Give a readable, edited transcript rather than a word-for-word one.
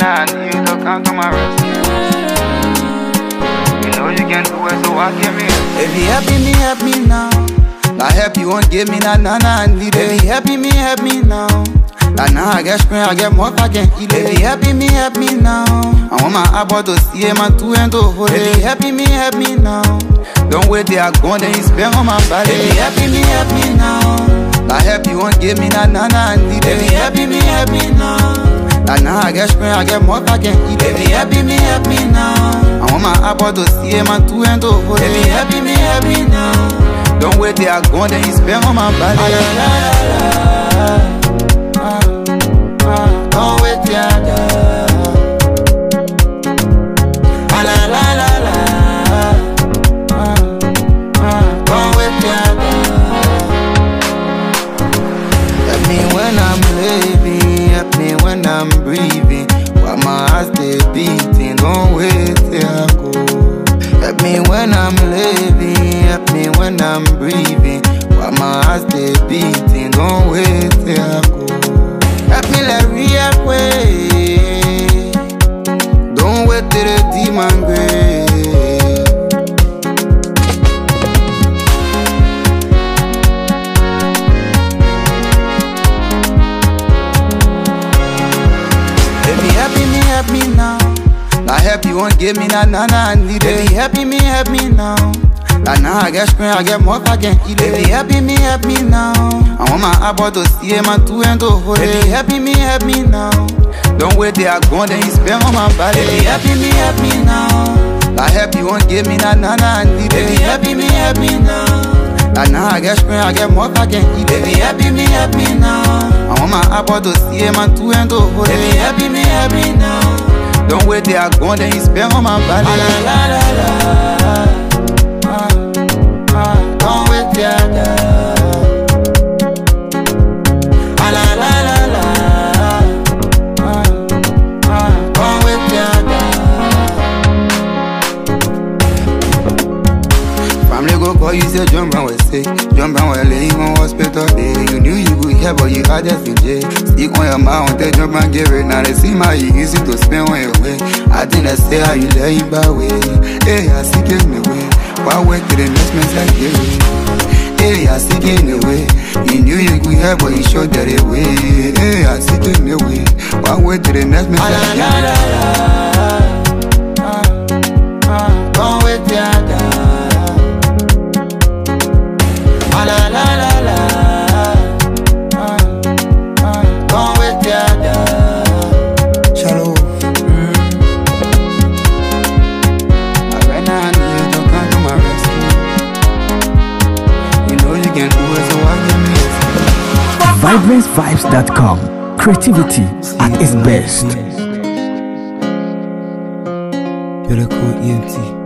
when I need you to come to my rescue. You know you can do it, so why give me it? If you help me now. I help you won't give me nah, I need it. If you help me now. Now I get spring, I get more, I can eat it. If you help me now. I want my apple to see my two and to hold it. If you help me now. Don't wait till I go, then you spend on my body. If you help me now. I help you won't give me nah, I need it. If you help me now. Now I get spring, I get more, I can eat it. If you help me now. I want my apple to see my two and to hold it. If you help me now. Don't wait till I go, then you spend on my body. Don't wait till I go. Don't wait till I go. Help me when I'm living, help me when I'm breathing. While my heart stay beating, don't wait till I go. Help me when I'm living, help me when I'm breathing. While my heart stay beating, don't wait till I go. Help me let real way. Don't wait till the demon grave. If you help me now. I help you won't give me nah, I need it. If you help me now. Now I get spring, I get more, I can eat it. If you help me now. I want my apple to see my two and to hold it. If you help me now. Don't wait till I go, then you spend on my body. If you help me now. I help you won't give me nah, I need it. If you help me now. Now I get spring, I get more, I can eat it. If you help me now. I want my apple to see my two and to hold it. If you help me now. Don't wait till I go, then you spend on my body. Don't wait till I go. Don't wait till I go. Family go call you, say John Brown was sick. John Brown was laying on hospital day. You knew you would help, but you had just in jail. Stick on your mouth, tell John Brown get it. Now they see my easy to spend on your way. I think I say how you laying by way. Hey, I see getting away. Why wait till the next man like you? Hey, I see getting away. You knew you could help, but you showed that away. Hey, I see getting away. Why wait till the next man like you? Don't wait till I die. Don't wait till I die. Shalom. Right now I need you to come to my rescue. You know you can do it, so why give me a VibranceVibes.com. Creativity at its best. You're the cool EMT.